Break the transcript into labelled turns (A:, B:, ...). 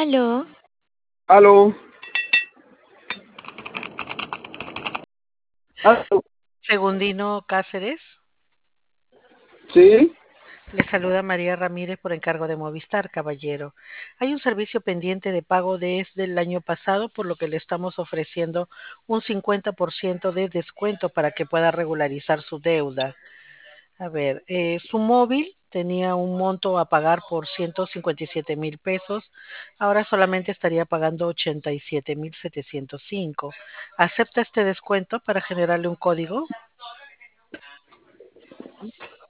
A: Aló,
B: Aló, aló,
C: Segundino Cáceres,
B: sí,
C: le saluda María Ramírez por encargo de Movistar, caballero. Hay un servicio pendiente de pago desde el año pasado, por lo que le estamos ofreciendo un 50% de descuento para que pueda regularizar su deuda. A ver, su móvil tenía un monto a pagar por 157.000 pesos, ahora solamente estaría pagando 87.705. ¿Acepta este descuento para generarle un código?